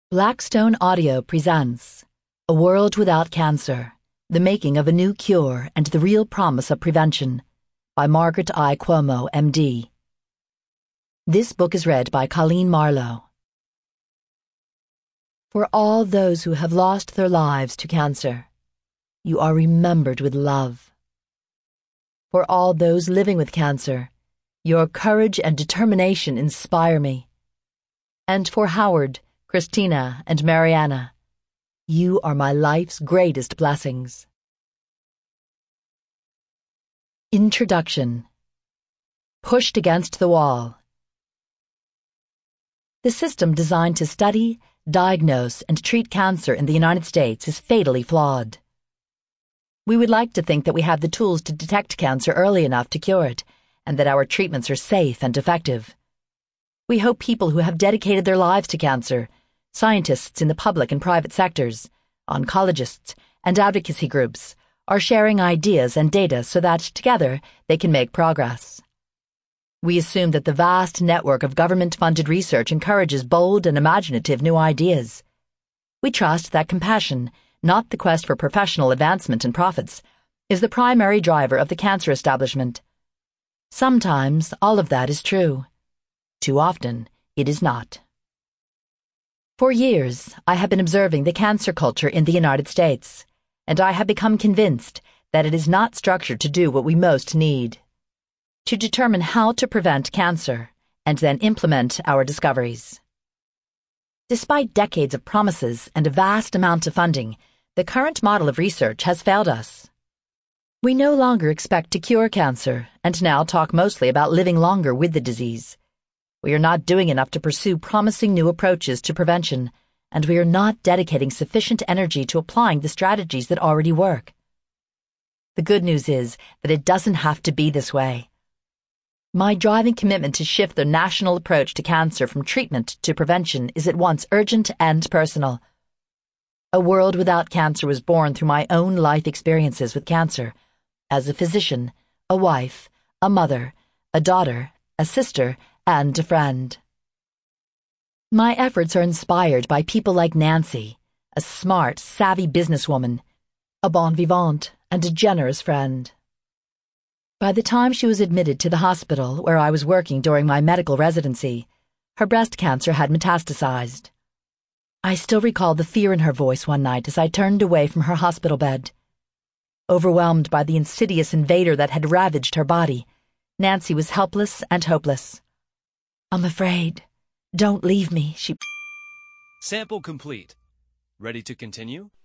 Blackstone Audio presents A World Without Cancer, The Making of a New Cure and the Real Promise of Prevention by Margaret I. Cuomo, M.D. This book is read by Colleen Marlowe. For all those who have lost their lives to cancer, you are remembered with love. For all those living with cancer, your courage and determination inspire me. And for Howard, Christina, and Mariana, you are my life's greatest blessings. Introduction. Pushed against the wall. The system designed to study, diagnose, and treat cancer in the United States is fatally flawed. We would like to think that we have the tools to detect cancer early enough to cure it, and that our treatments are safe and effective. We hope people who have dedicated their lives to cancer, scientists in the public and private sectors, oncologists, and advocacy groups, are sharing ideas and data so that, together, they can make progress. We assume that the vast network of government-funded research encourages bold and imaginative new ideas. We trust that compassion, not the quest for professional advancement and profits, is the primary driver of the cancer establishment. Sometimes all of that is true. Too often, it is not. For years, I have been observing the cancer culture in the United States, and I have become convinced that it is not structured to do what we most need: to determine how to prevent cancer and then implement our discoveries. Despite decades of promises and a vast amount of funding, the current model of research has failed us. We no longer expect to cure cancer and now talk mostly about living longer with the disease. We are not doing enough to pursue promising new approaches to prevention, and we are not dedicating sufficient energy to applying the strategies that already work. The good news is that it doesn't have to be this way. My driving commitment to shift the national approach to cancer from treatment to prevention is at once urgent and personal. A World Without Cancer was born through my own life experiences with cancer, as a physician, a wife, a mother, a daughter, a sister, and a friend. My efforts are inspired by people like Nancy, a smart, savvy businesswoman, a bon vivant, and a generous friend. By the time she was admitted to the hospital where I was working during my medical residency, her breast cancer had metastasized. I still recall the fear in her voice one night as I turned away from her hospital bed. Overwhelmed by the insidious invader that had ravaged her body, Nancy was helpless and hopeless. "I'm afraid. Don't leave me," she... Sample complete. Ready to continue?